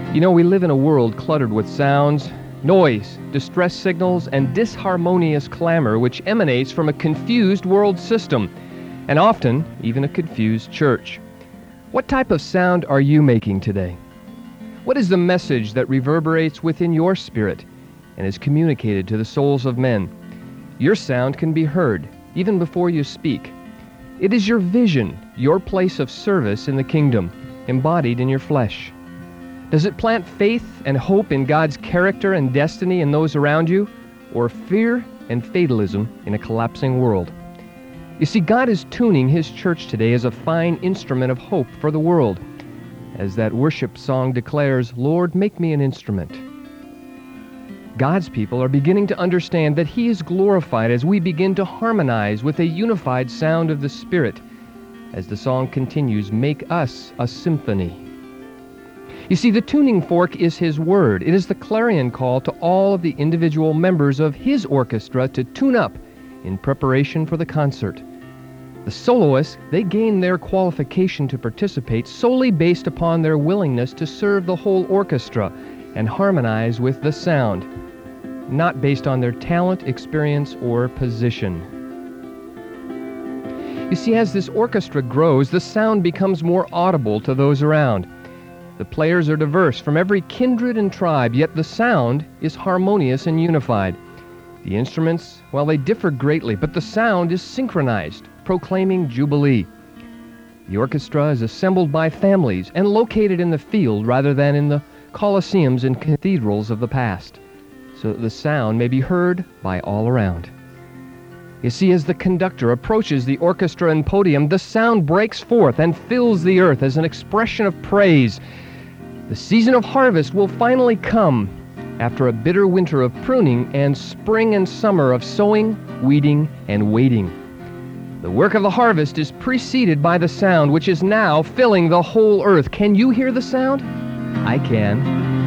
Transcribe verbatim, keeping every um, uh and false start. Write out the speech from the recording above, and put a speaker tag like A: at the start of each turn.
A: You know, we live in a world cluttered with sounds, noise, distress signals, and disharmonious clamor which emanates from a confused world system, and often even a confused church. What type of sound are you making today? What is the message that reverberates within your spirit and is communicated to the souls of men? Your sound can be heard even before you speak. It is your vision, your place of service in the kingdom, embodied in your flesh. Does it plant faith and hope in God's character and destiny in those around you, or fear and fatalism in a collapsing world? You see, God is tuning His church today as a fine instrument of hope for the world. As that worship song declares, "Lord, make me an instrument." God's people are beginning to understand that He is glorified as we begin to harmonize with a unified sound of the Spirit. As the song continues, "Make us a symphony." You see, the tuning fork is His Word. It is the clarion call to all of the individual members of His orchestra to tune up in preparation for the concert. The soloists, they gain their qualification to participate solely based upon their willingness to serve the whole orchestra and harmonize with the sound, not based on their talent, experience, or position. You see, as this orchestra grows, the sound becomes more audible to those around. The players are diverse from every kindred and tribe, yet the sound is harmonious and unified. The instruments, well, they differ greatly, but the sound is synchronized, proclaiming Jubilee. The orchestra is assembled by families and located in the field rather than in the coliseums and cathedrals of the past, so that the sound may be heard by all around. You see, as the conductor approaches the orchestra and podium, the sound breaks forth and fills the earth as an expression of praise. The season of harvest will finally come after a bitter winter of pruning and spring and summer of sowing, weeding, and waiting. The work of the harvest is preceded by the sound which is now filling the whole earth. Can you hear the sound? I can.